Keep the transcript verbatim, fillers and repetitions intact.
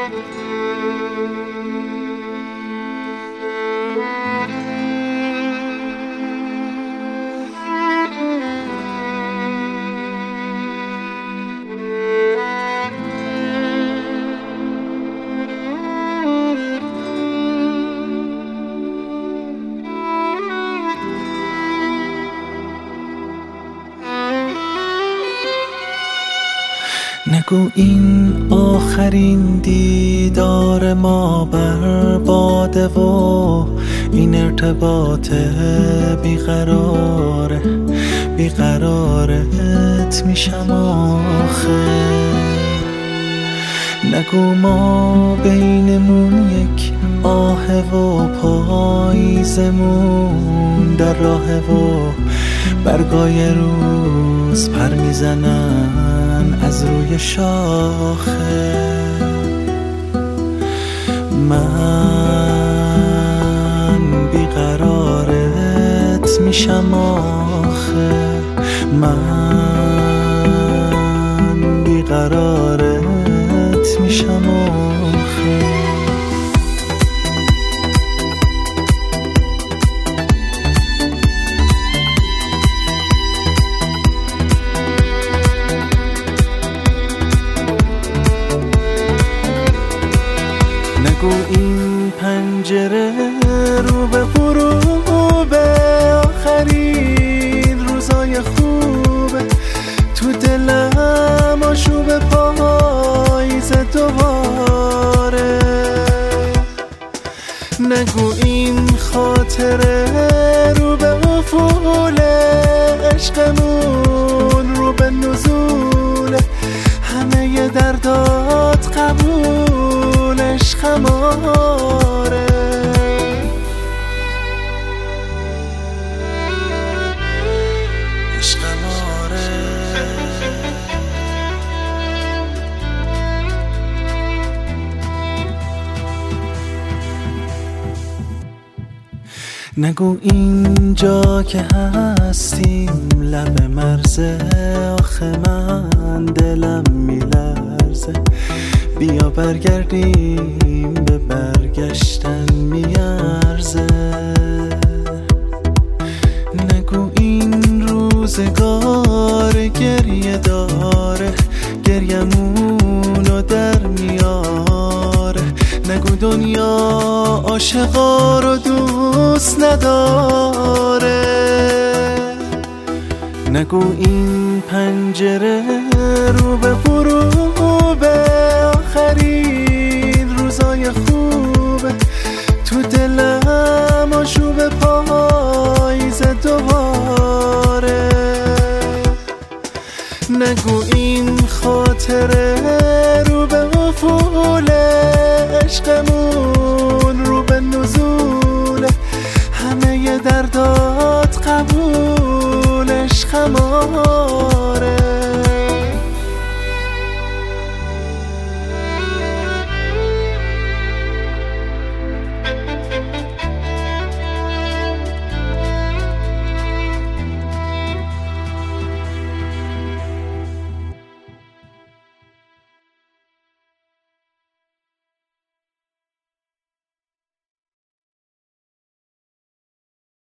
نگو این آخرین دیدار ما برباده و این ارتباط بیقراره بیقرارت میشم آخه. نگو ما بینمون یک آه و پاییزمون در راه و برگای روز پر میزنن از روی شاخه. من بیقرارت میشم آخه، من بیقرارت میشم آخه. نگو این پنجره رو به غروبه، آخرین روزای خوبه تو دلم، آشوب پاییز دوباره. نگو این خاطره رو به افول عشقمون، رو به نزول همه دردات قبول عشقم آره. عشقم آره. نگو اینجا که هستیم لب مرزه، آخه من دلم میلرزه. بیا برگردیم به برگشتن میارزه. نگو این روزگار گریه داره، گریمونو در میاره. نگو دنیا عاشقا رو دوست نداره. نگو این پنجره رو به غروبه، آخرین روزای خوبه تو دلم، آشوب پاییز دوباره. نگو این خاطره